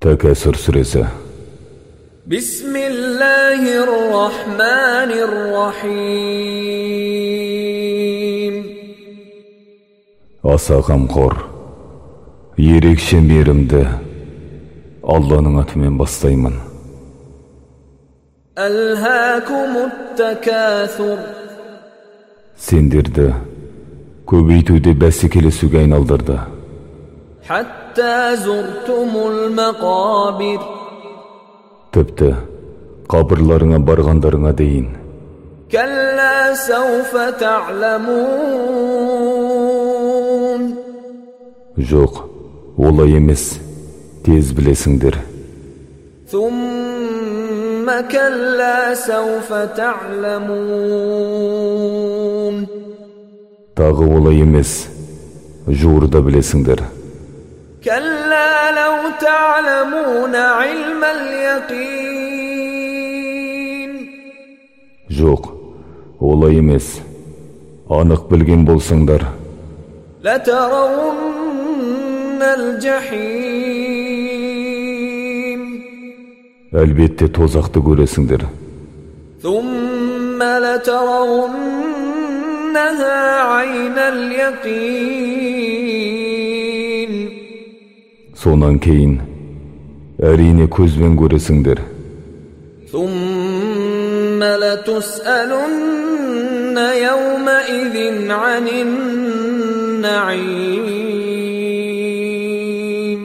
Takasur suresi. Bismillahirrahmanirrahim. Аса қамқор, ерекше мейірімді Алланың атымен бастаймын. Алхакумут такасур. Сендерді көбейтуде бәсекелесуге айналдырды. Хатта зуртумул мақабир. Тіпті қабырларыңа барғандарыңа дейін. Калла сауфа та'ламун. Жоқ, олай емес, тез білесіңдер. Сумма калла сауфа та'ламун. Тағы олай емес, жуырда білесіңдер. كلا لو تعلمون علم اليقين. Жоқ, олай емес, анық білген болсаңдар. لترون الجحيم. Әлбетте тозақты көресіңдер. ثم لترونها عين اليقين. Сонан кейін, әрине көзбен көресіңдер. ثم لتسألن يومئذ عن النعيم.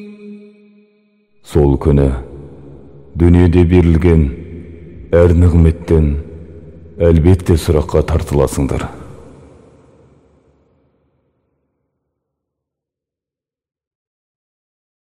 Сол күні, дүниеде берілген әр нығметтен әлбетте сұраққа тартыласыңдар.